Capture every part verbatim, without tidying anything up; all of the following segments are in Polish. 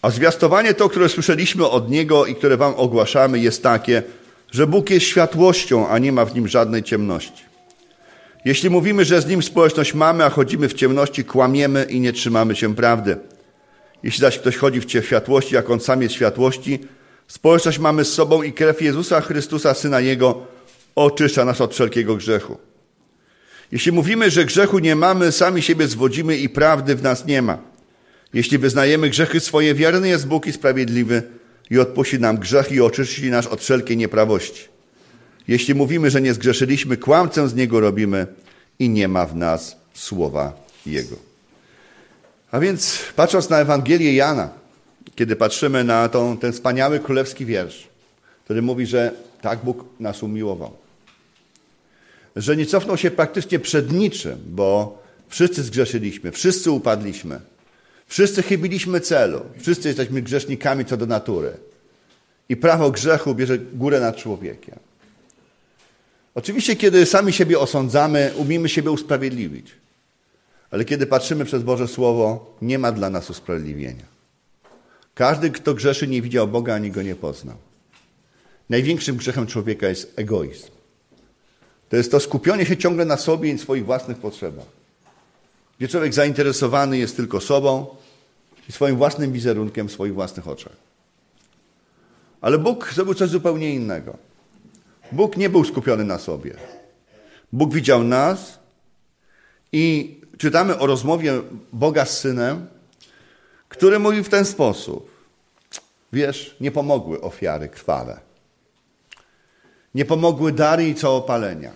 A zwiastowanie to, które słyszeliśmy od Niego i które wam ogłaszamy, jest takie, że Bóg jest światłością, a nie ma w Nim żadnej ciemności. Jeśli mówimy, że z Nim społeczność mamy, a chodzimy w ciemności, kłamiemy i nie trzymamy się prawdy. Jeśli zaś ktoś chodzi w światłości, jak On sam jest w światłości, społeczność mamy z sobą i krew Jezusa Chrystusa, Syna Jego, oczyszcza nas od wszelkiego grzechu. Jeśli mówimy, że grzechu nie mamy, sami siebie zwodzimy i prawdy w nas nie ma. Jeśli wyznajemy grzechy swoje, wierny jest Bóg i sprawiedliwy i odpuści nam grzech i oczyści nas od wszelkiej nieprawości. Jeśli mówimy, że nie zgrzeszyliśmy, kłamcę z Niego robimy i nie ma w nas słowa Jego. A więc patrząc na Ewangelię Jana, kiedy patrzymy na tą, ten wspaniały królewski wiersz, który mówi, że tak Bóg nas umiłował, że nie cofnął się praktycznie przed niczym, bo wszyscy zgrzeszyliśmy, wszyscy upadliśmy, wszyscy chybiliśmy celu, wszyscy jesteśmy grzesznikami co do natury i prawo grzechu bierze górę nad człowiekiem. Oczywiście, kiedy sami siebie osądzamy, umiemy siebie usprawiedliwić, ale kiedy patrzymy przez Boże Słowo, nie ma dla nas usprawiedliwienia. Każdy, kto grzeszy, nie widział Boga, ani Go nie poznał. Największym grzechem człowieka jest egoizm. To jest to skupienie się ciągle na sobie i swoich własnych potrzebach. Gdzie człowiek zainteresowany jest tylko sobą i swoim własnym wizerunkiem w swoich własnych oczach. Ale Bóg zrobił coś zupełnie innego. Bóg nie był skupiony na sobie. Bóg widział nas i czytamy o rozmowie Boga z Synem, który mówi w ten sposób. Wiesz, nie pomogły ofiary krwawe. Nie pomogły dary i całopalenia.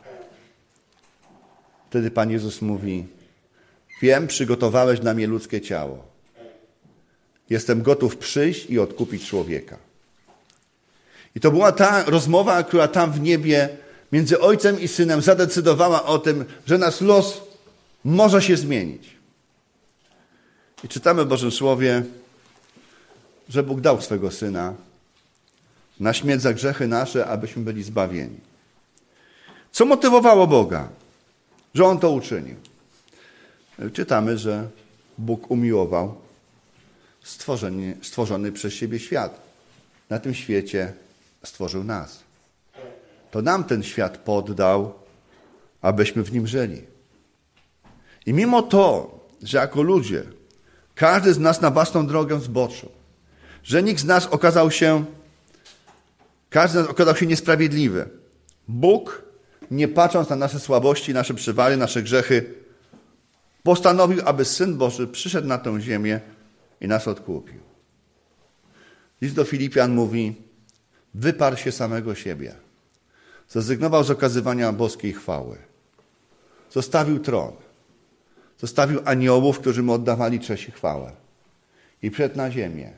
Wtedy Pan Jezus mówi, wiem, przygotowałeś dla mnie ludzkie ciało. Jestem gotów przyjść i odkupić człowieka. I to była ta rozmowa, która tam w niebie między Ojcem i Synem zadecydowała o tym, że nasz los może się zmienić. I czytamy w Bożym Słowie, że Bóg dał swego Syna na śmierć za grzechy nasze, abyśmy byli zbawieni. Co motywowało Boga, że On to uczynił? Czytamy, że Bóg umiłował stworzony, stworzony przez siebie świat. Na tym świecie stworzył nas. To nam ten świat poddał, abyśmy w nim żyli. I mimo to, że jako ludzie każdy z nas na własną drogę zboczył, że nikt z nas okazał się, każdy z nas okazał się niesprawiedliwy, Bóg, nie patrząc na nasze słabości, nasze przywary, nasze grzechy, postanowił, aby Syn Boży przyszedł na tę ziemię i nas odkupił. List do Filipian mówi, wyparł się samego siebie, zrezygnował z okazywania boskiej chwały, zostawił tron, zostawił aniołów, którzy mu oddawali cześć i chwałę i przyszedł na ziemię.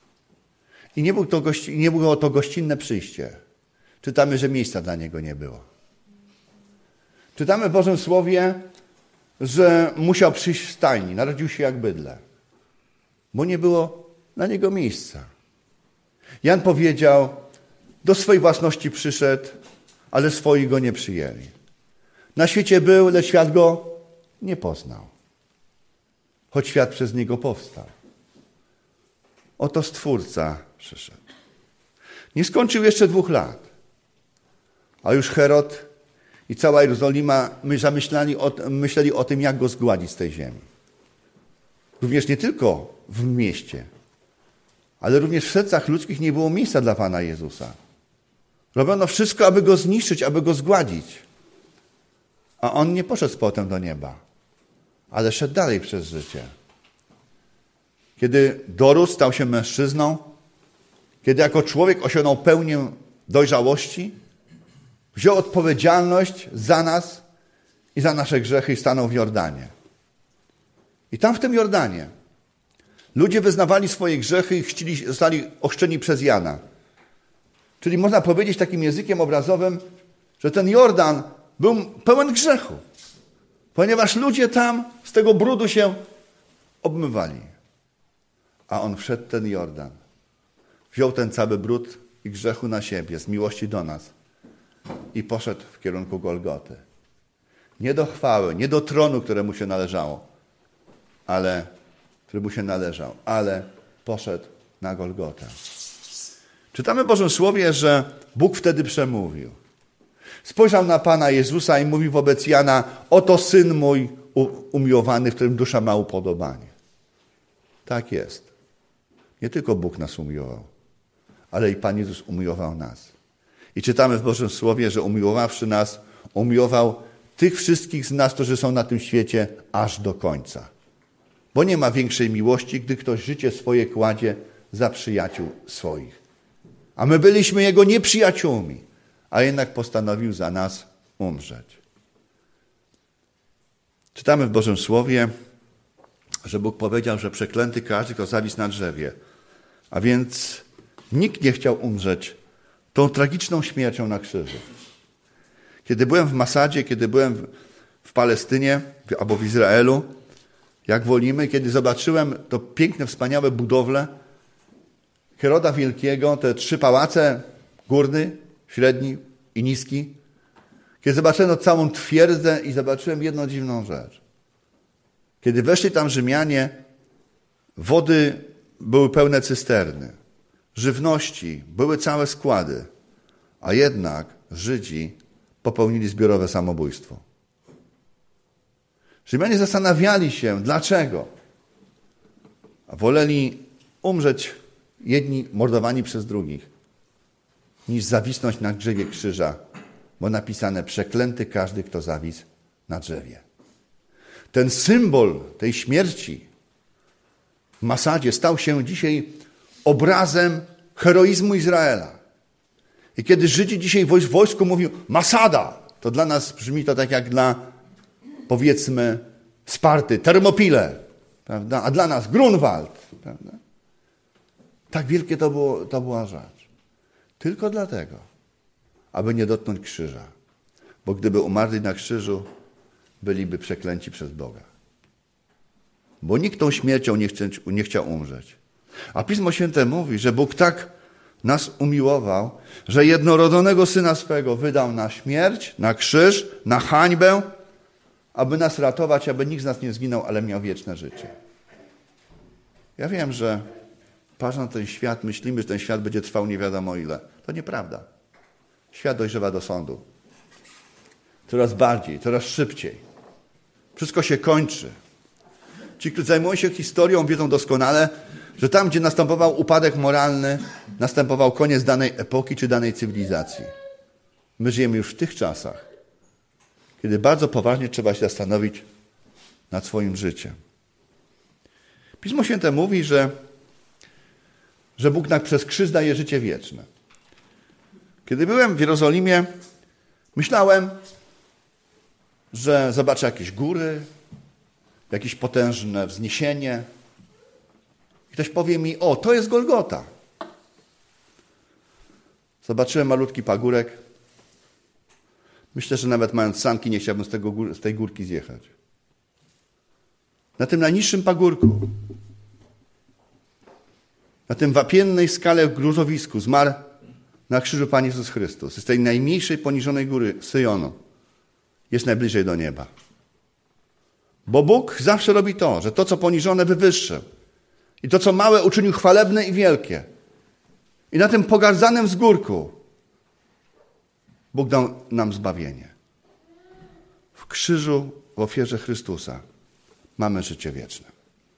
I nie, był to gości, nie było to gościnne przyjście. Czytamy, że miejsca dla Niego nie było. Czytamy w Bożym Słowie, że musiał przyjść w stajni, narodził się jak bydlę, bo nie było dla Niego miejsca. Jan powiedział, do swojej własności przyszedł, ale swoi Go nie przyjęli. Na świecie był, lecz świat Go nie poznał, choć świat przez Niego powstał. Oto Stwórca przyszedł. Nie skończył jeszcze dwóch lat, a już Herod i cała Jerozolima zamyślali o, myśleli o tym, jak Go zgładzić z tej ziemi. Również nie tylko w mieście, ale również w sercach ludzkich nie było miejsca dla Pana Jezusa. Robiono wszystko, aby Go zniszczyć, aby Go zgładzić. A On nie poszedł z powrotem do nieba, ale szedł dalej przez życie. Kiedy dorósł, stał się mężczyzną, kiedy jako człowiek osiągnął pełnię dojrzałości, wziął odpowiedzialność za nas i za nasze grzechy i stanął w Jordanie. I tam w tym Jordanie ludzie wyznawali swoje grzechy i chrzcili, zostali ochrzczeni przez Jana. Czyli można powiedzieć takim językiem obrazowym, że ten Jordan był pełen grzechu, ponieważ ludzie tam z tego brudu się obmywali. A on wszedł ten Jordan, wziął ten cały brud i grzechu na siebie, z miłości do nas i poszedł w kierunku Golgoty. Nie do chwały, nie do tronu, któremu się należało, ale, który mu się należał, ale poszedł na Golgotę. Czytamy w Bożym Słowie, że Bóg wtedy przemówił. Spojrzał na Pana Jezusa i mówi wobec Jana: oto Syn mój umiłowany, w którym dusza ma upodobanie. Tak jest. Nie tylko Bóg nas umiłował, ale i Pan Jezus umiłował nas. I czytamy w Bożym Słowie, że umiłowawszy nas, umiłował tych wszystkich z nas, którzy są na tym świecie, aż do końca. Bo nie ma większej miłości, gdy ktoś życie swoje kładzie za przyjaciół swoich. A my byliśmy Jego nieprzyjaciółmi, a jednak postanowił za nas umrzeć. Czytamy w Bożym Słowie, że Bóg powiedział, że przeklęty każdy, kto zawisł na drzewie. A więc nikt nie chciał umrzeć tą tragiczną śmiercią na krzyżu. Kiedy byłem w Masadzie, kiedy byłem w Palestynie albo w Izraelu, jak wolimy, kiedy zobaczyłem to piękne, wspaniałe budowle Heroda Wielkiego, te trzy pałace, górny, średni i niski, kiedy zobaczyłem całą twierdzę i zobaczyłem jedną dziwną rzecz. Kiedy weszli tam Rzymianie, wody były pełne cysterny, żywności, były całe składy, a jednak Żydzi popełnili zbiorowe samobójstwo. Rzymianie zastanawiali się, dlaczego. A woleli umrzeć jedni mordowani przez drugich, niż zawisnąć na drzewie krzyża, bo napisane: przeklęty każdy, kto zawisł na drzewie. Ten symbol tej śmierci w Masadzie stał się dzisiaj obrazem heroizmu Izraela. I kiedy Żydzi dzisiaj w wojsku mówią Masada, to dla nas brzmi to tak jak dla, powiedzmy, Sparty, Termopile, prawda? A dla nas Grunwald. Prawda? Tak wielkie to, było, to była rzecz. Tylko dlatego, aby nie dotknąć krzyża. Bo gdyby umarli na krzyżu, byliby przeklęci przez Boga. Bo nikt tą śmiercią nie, chce, nie chciał umrzeć. A Pismo Święte mówi, że Bóg tak nas umiłował, że jednorodzonego Syna swego wydał na śmierć, na krzyż, na hańbę, aby nas ratować, aby nikt z nas nie zginął, ale miał wieczne życie. Ja wiem, że patrząc na ten świat, myślimy, że ten świat będzie trwał nie wiadomo ile. To nieprawda. Świat dojrzewa do sądu. Coraz bardziej, coraz szybciej. Wszystko się kończy. Ci, którzy zajmują się historią, wiedzą doskonale, że tam, gdzie następował upadek moralny, następował koniec danej epoki czy danej cywilizacji. My żyjemy już w tych czasach, kiedy bardzo poważnie trzeba się zastanowić nad swoim życiem. Pismo Święte mówi, że, że Bóg nam przez krzyż daje życie wieczne. Kiedy byłem w Jerozolimie, myślałem, że zobaczę jakieś góry, jakieś potężne wzniesienie. I ktoś powie mi: o, to jest Golgota. Zobaczyłem malutki pagórek. Myślę, że nawet mając sanki nie chciałbym z, tego, z tej górki zjechać. Na tym najniższym pagórku, na tym wapiennej skale gruzowisku zmarł na krzyżu Pan Jezus Chrystus. Z tej najmniejszej, poniżonej góry Syjonu jest najbliżej do nieba. Bo Bóg zawsze robi to, że to, co poniżone, wywyższył. I to, co małe, uczynił chwalebne i wielkie. I na tym pogardzanym wzgórku Bóg dał nam zbawienie. W krzyżu, w ofierze Chrystusa mamy życie wieczne.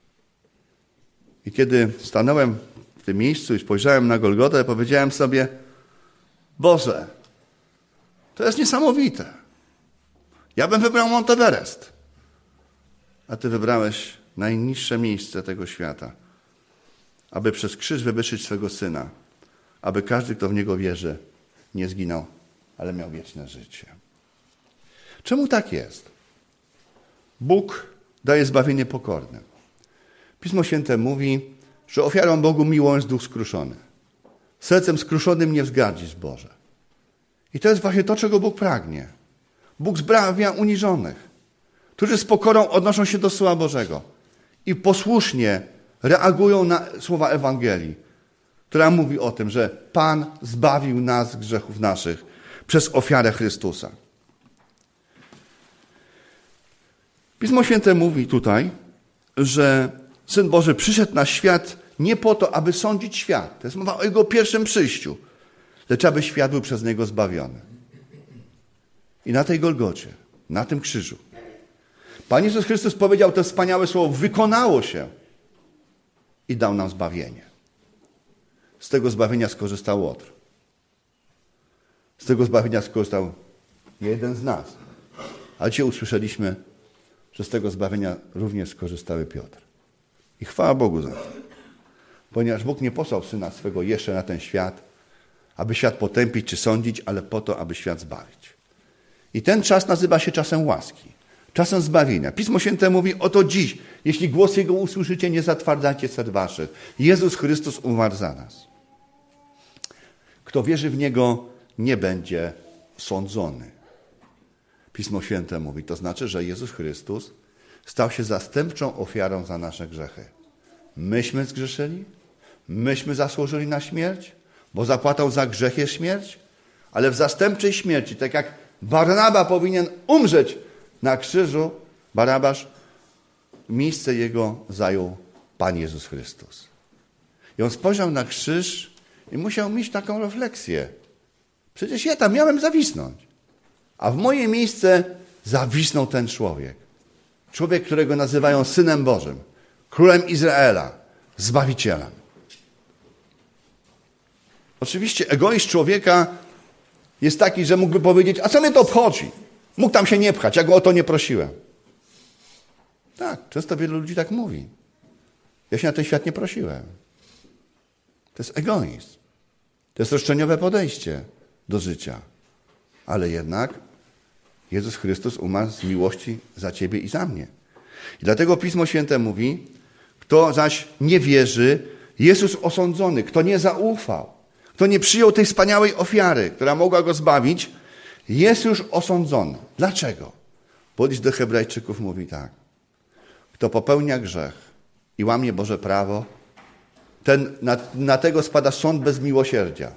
I kiedy stanąłem w tym miejscu i spojrzałem na Golgotę, powiedziałem sobie: Boże, to jest niesamowite. Ja bym wybrał Mount Everest, a Ty wybrałeś najniższe miejsce tego świata, aby przez krzyż wywyższyć swego Syna, aby każdy, kto w Niego wierzy, nie zginął, ale miał wieczne życie. Czemu tak jest? Bóg daje zbawienie pokornym. Pismo Święte mówi, że ofiarą Bogu miłą jest duch skruszony. Sercem skruszonym nie wzgardzisz, Boże. I to jest właśnie to, czego Bóg pragnie. Bóg zbawia uniżonych, którzy z pokorą odnoszą się do Słowa Bożego i posłusznie reagują na słowa Ewangelii, która mówi o tym, że Pan zbawił nas z grzechów naszych przez ofiarę Chrystusa. Pismo Święte mówi tutaj, że Syn Boży przyszedł na świat nie po to, aby sądzić świat. To jest mowa o Jego pierwszym przyjściu. Lecz aby świat był przez Niego zbawiony. I na tej Golgocie, na tym krzyżu, Pan Jezus Chrystus powiedział to wspaniałe słowo, wykonało się i dał nam zbawienie. Z tego zbawienia skorzystał Łotr. Z tego zbawienia skorzystał jeden z nas. Ale dzisiaj usłyszeliśmy, że z tego zbawienia również skorzystały Piotr. I chwała Bogu za to. Ponieważ Bóg nie posłał Syna swego jeszcze na ten świat, aby świat potępić czy sądzić, ale po to, aby świat zbawić. I ten czas nazywa się czasem łaski, czasem zbawienia. Pismo Święte mówi, oto dziś, jeśli głos Jego usłyszycie, nie zatwardzajcie serc waszych. Jezus Chrystus umarł za nas. Kto wierzy w Niego, nie będzie sądzony. Pismo Święte mówi, to znaczy, że Jezus Chrystus stał się zastępczą ofiarą za nasze grzechy. Myśmy zgrzeszyli, myśmy zasłużyli na śmierć, bo zapłatą za grzech jest śmierć, ale w zastępczej śmierci, tak jak Barnaba powinien umrzeć na krzyżu, Barabasz, miejsce jego zajął Pan Jezus Chrystus. I on spojrzał na krzyż i musiał mieć taką refleksję. Przecież ja tam miałem zawisnąć. A w moje miejsce zawisnął ten człowiek. Człowiek, którego nazywają Synem Bożym, Królem Izraela, Zbawicielem. Oczywiście egoizm człowieka jest taki, że mógłby powiedzieć, a co mnie to obchodzi? Mógł tam się nie pchać, ja go o to nie prosiłem. Tak, często wielu ludzi tak mówi. Ja się na ten świat nie prosiłem. To jest egoizm. To jest roszczeniowe podejście do życia. Ale jednak Jezus Chrystus umarł z miłości za ciebie i za mnie. I dlatego Pismo Święte mówi, kto zaś nie wierzy, jest już osądzony. Kto nie zaufał, kto nie przyjął tej wspaniałej ofiary, która mogła go zbawić, jest już osądzony. Dlaczego? Bo list do Hebrajczyków mówi tak. Kto popełnia grzech i łamie Boże prawo, ten, na, na tego spada sąd bez miłosierdzia.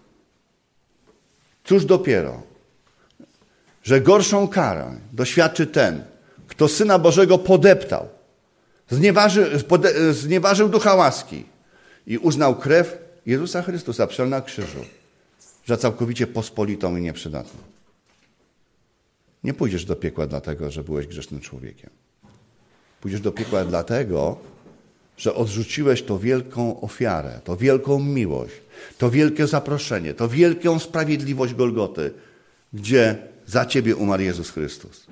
Cóż dopiero, że gorszą karę doświadczy ten, kto Syna Bożego podeptał, znieważy, pode, znieważył ducha łaski i uznał krew Jezusa Chrystusa przelał na krzyżu, że całkowicie pospolitą i nieprzydatną. Nie pójdziesz do piekła dlatego, że byłeś grzesznym człowiekiem. Pójdziesz do piekła dlatego, że odrzuciłeś tą wielką ofiarę, tą wielką miłość, to wielkie zaproszenie, to wielką sprawiedliwość Golgoty, gdzie za ciebie umarł Jezus Chrystus.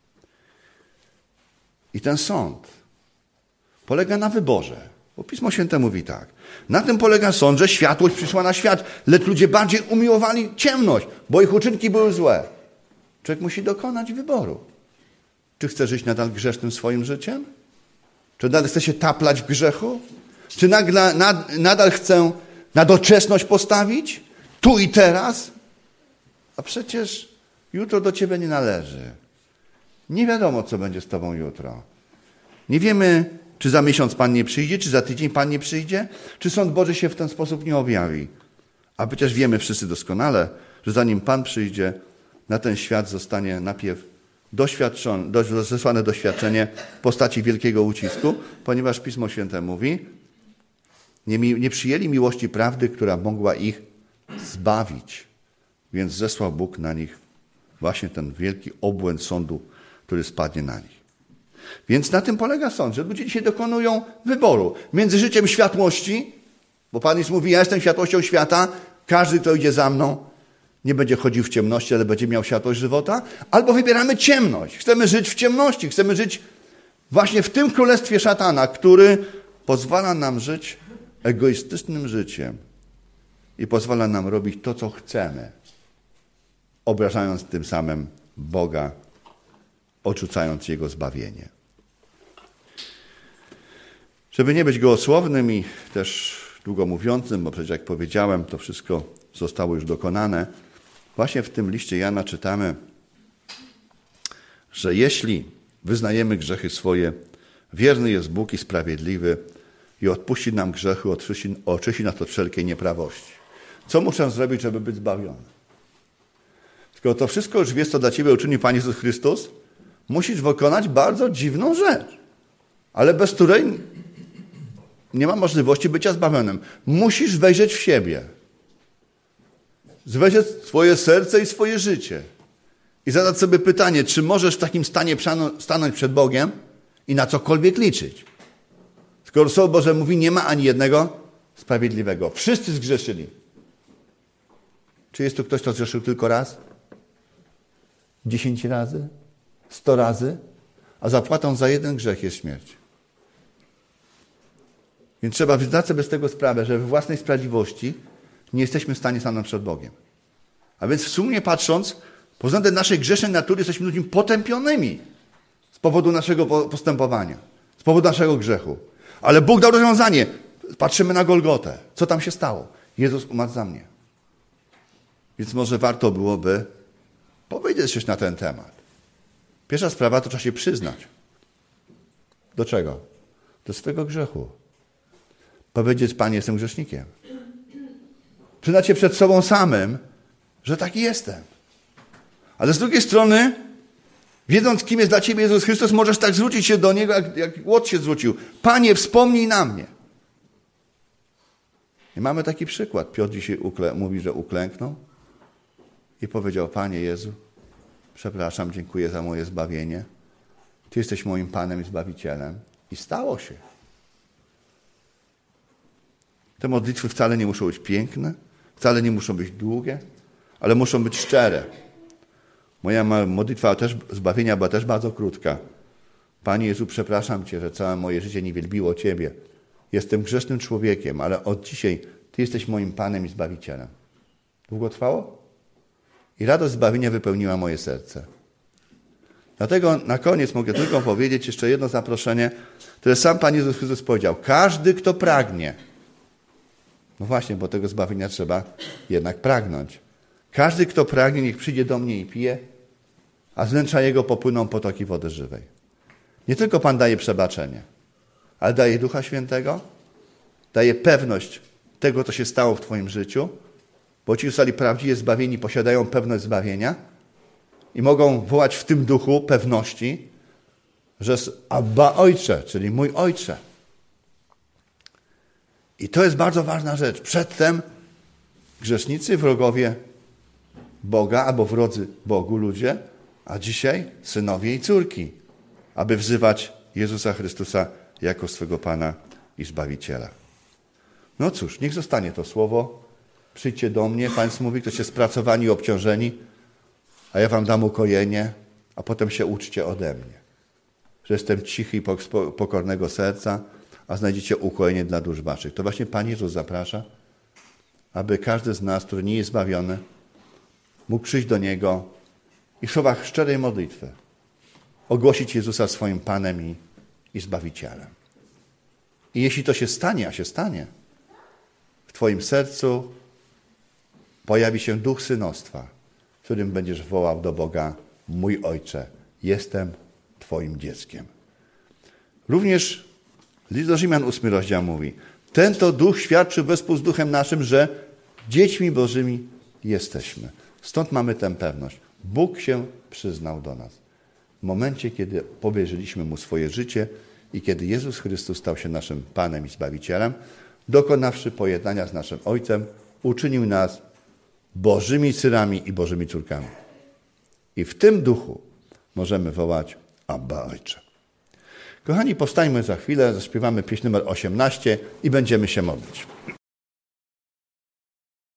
I ten sąd polega na wyborze. Bo Pismo Święte mówi tak. Na tym polega sąd, że światłość przyszła na świat, lecz ludzie bardziej umiłowali ciemność, bo ich uczynki były złe. Człowiek musi dokonać wyboru. Czy chce żyć nadal grzesznym swoim życiem? Czy nadal chce się taplać w grzechu? Czy nagle, nad, nadal chce na doczesność postawić? Tu i teraz? A przecież jutro do ciebie nie należy. Nie wiadomo, co będzie z tobą jutro. Nie wiemy, czy za miesiąc Pan nie przyjdzie, czy za tydzień Pan nie przyjdzie, czy Sąd Boży się w ten sposób nie objawi. A przecież wiemy wszyscy doskonale, że zanim Pan przyjdzie, na ten świat zostanie najpierw doświadczone, do, zesłane doświadczenie w postaci wielkiego ucisku, ponieważ Pismo Święte mówi, nie, nie przyjęli miłości prawdy, która mogła ich zbawić. Więc zesłał Bóg na nich właśnie ten wielki obłęd sądu, który spadnie na nich. Więc na tym polega sąd, że ludzie dzisiaj dokonują wyboru między życiem światłości, bo Pan Jezus mówi, ja jestem światłością świata, każdy, kto idzie za mną, nie będzie chodził w ciemności, ale będzie miał światłość żywota, albo wybieramy ciemność. Chcemy żyć w ciemności, chcemy żyć właśnie w tym królestwie szatana, który pozwala nam żyć egoistycznym życiem i pozwala nam robić to, co chcemy, obrażając tym samym Boga, odrzucając Jego zbawienie. Żeby nie być gołosłownym i też długo mówiącym, bo przecież jak powiedziałem, to wszystko zostało już dokonane, właśnie w tym liście Jana czytamy, że jeśli wyznajemy grzechy swoje, wierny jest Bóg i sprawiedliwy i odpuści nam grzechy, oczyści, oczyści nas od wszelkiej nieprawości. Co muszę zrobić, żeby być zbawiony? Skoro to wszystko już wiesz, co dla ciebie uczynił Pan Jezus Chrystus, musisz wykonać bardzo dziwną rzecz, ale bez której nie ma możliwości bycia zbawionym. Musisz wejrzeć w siebie. Wejrzeć w swoje serce i swoje życie. I zadać sobie pytanie, czy możesz w takim stanie stanąć przed Bogiem i na cokolwiek liczyć. Skoro Słowo Boże mówi, nie ma ani jednego sprawiedliwego. Wszyscy zgrzeszyli. Czy jest tu ktoś, kto zgrzeszył tylko raz? Dziesięć razy? Sto razy? A zapłatą za jeden grzech jest śmierć. Więc trzeba zdać sobie z tego sprawę, że we własnej sprawiedliwości nie jesteśmy w stanie stanąć przed Bogiem. A więc w sumie patrząc, pod względem naszej grzesznej natury jesteśmy ludźmi potępionymi z powodu naszego postępowania, z powodu naszego grzechu. Ale Bóg dał rozwiązanie. Patrzymy na Golgotę. Co tam się stało? Jezus umarł za mnie. Więc może warto byłoby powiedzieć coś na ten temat. Pierwsza sprawa to trzeba się przyznać. Do czego? Do swojego grzechu. Powiedzieć, Panie, jestem grzesznikiem. Przyznać się przed sobą samym, że taki jestem. Ale z drugiej strony, wiedząc, kim jest dla Ciebie Jezus Chrystus, możesz tak zwrócić się do Niego, jak, jak Łot się zwrócił. Panie, wspomnij na mnie. I mamy taki przykład. Piotr dzisiaj ukle- mówi, że uklęknął i powiedział, Panie Jezu, przepraszam, dziękuję za moje zbawienie. Ty jesteś moim Panem i Zbawicielem. I stało się. Te modlitwy wcale nie muszą być piękne, wcale nie muszą być długie, ale muszą być szczere. Moja modlitwa też, zbawienia była też bardzo krótka. Panie Jezu, przepraszam Cię, że całe moje życie nie wielbiło Ciebie. Jestem grzesznym człowiekiem, ale od dzisiaj Ty jesteś moim Panem i Zbawicielem. Długo trwało? I radość zbawienia wypełniła moje serce. Dlatego na koniec mogę tylko powiedzieć jeszcze jedno zaproszenie, które sam Pan Jezus Chrystus powiedział. Każdy, kto pragnie, no właśnie, bo tego zbawienia trzeba jednak pragnąć. Każdy, kto pragnie, niech przyjdzie do mnie i pije, a z wnętrza jego popłyną potoki wody żywej. Nie tylko Pan daje przebaczenie, ale daje Ducha Świętego, daje pewność tego, co się stało w Twoim życiu, bo ci, którzy zostali prawdziwie zbawieni, posiadają pewność zbawienia i mogą wołać w tym duchu pewności, że jest Abba Ojcze, czyli mój Ojcze. I to jest bardzo ważna rzecz. Przedtem grzesznicy, wrogowie Boga albo wrodzy Bogu ludzie, a dzisiaj synowie i córki, aby wzywać Jezusa Chrystusa jako swego Pana i Zbawiciela. No cóż, niech zostanie to słowo. Przyjdźcie do mnie, Państwo mówi, ktoście spracowani i obciążeni, a ja wam dam ukojenie, a potem się uczcie ode mnie. Że jestem cichy i pokornego serca, a znajdziecie ukojenie dla dusz waszych. To właśnie Pan Jezus zaprasza, aby każdy z nas, który nie jest zbawiony, mógł przyjść do Niego i w słowach szczerej modlitwy ogłosić Jezusa swoim Panem i, i Zbawicielem. I jeśli to się stanie, a się stanie, w Twoim sercu pojawi się duch synostwa, w którym będziesz wołał do Boga, mój Ojcze, jestem Twoim dzieckiem. Również list do Rzymian, ósmy rozdział mówi, ten to duch świadczy wespół z duchem naszym, że dziećmi Bożymi jesteśmy. Stąd mamy tę pewność. Bóg się przyznał do nas. W momencie, kiedy powierzyliśmy Mu swoje życie i kiedy Jezus Chrystus stał się naszym Panem i Zbawicielem, dokonawszy pojednania z naszym Ojcem, uczynił nas Bożymi synami i Bożymi córkami. I w tym duchu możemy wołać Abba Ojcze. Kochani, powstańmy za chwilę, zaśpiewamy pieśń numer osiemnaście i będziemy się modlić.